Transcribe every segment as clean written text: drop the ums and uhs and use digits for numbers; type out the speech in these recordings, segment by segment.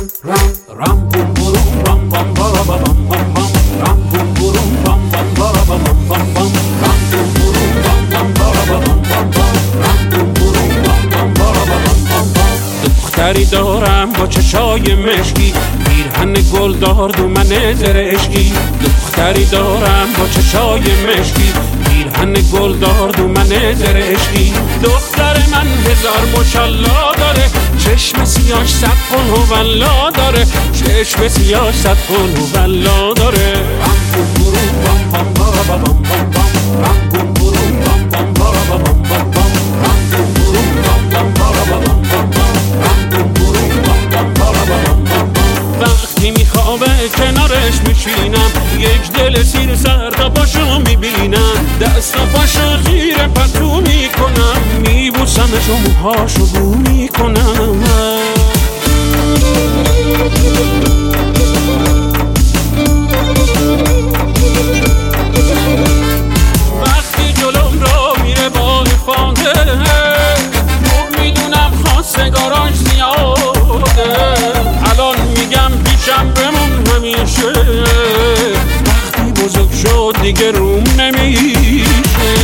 رام بوم بوم بام بام بارا بام بام بام رام بوم بوم بام بام بارا بام بام بام رام بوم بوم بام بام بارا بام بام بام رام بوم بوم بام بام بارا بام بام بام دختری دارم با چشای مشکی پیرهن گلدار دومن زرشکی دختری دارم با چشای مشکی پیرهن گلدار دومن زرشکی دختر من هزار ماشاءالله داره چشم سیاش صد قل هوالله داره چشم سیاش صد قل هوالله داره رام بوم بوم بام بام بارا بام بام بام رام بوم بوم بام بام بارا بام بام بام رام بوم بوم بام بام بارا بام بام بام رام بوم بوم بام بام بارا بام بام بام وقتی میخوابه کنارش میشینم یک دل سیر سر پاشو میبینم دست پاشو خیره پتو میکنم میبوسمش و موهاشو بو میکنم وقتی جلوم را میره با افاده خوب میدونم خواستگاراش زیاده الان میگم پیشم بمون همیشه وقتی بزرگ شد دیگه روم نمیشه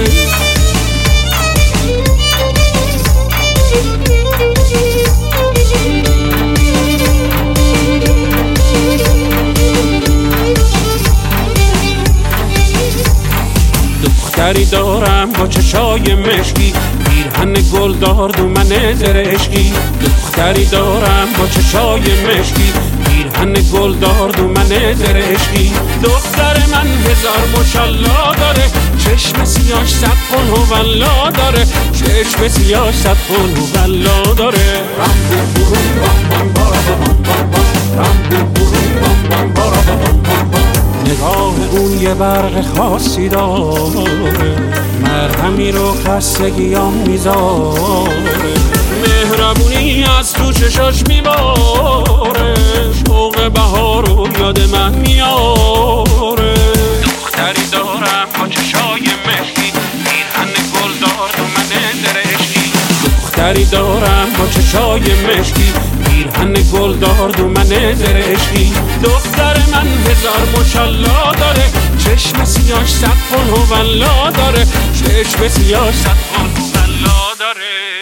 دختری دارم با چشای مشکی پیرهن گلدار دومن زرشکی دختری دارم با چشای مشکی پیرهن گلدار دومن زرشکی دختر من هزار ماشاءالله داره چشم سیاش صد قل هوالله داره چشم سیاش صد قل هوالله داره رام بوم بوم بام بام بارا بام بام بام رام بوم بوم بام بام بارا بام بام بام نگاه اون یه برق خاصی داره مرهمی رو خستگیام میذاره مهربونی از تو چشاش میباره شوق بهار رو یاد من میاره دختری دارم با چشای مشکی پیرهن گلدار دومن زرشکی دختری دارم با چشای مشکی پیرهن گلدار دومن زرشکی دختر من هزار ماشاءالله داره چشم سیاش صد قل هوالله داره چشم سیاش صد قل هوالله داره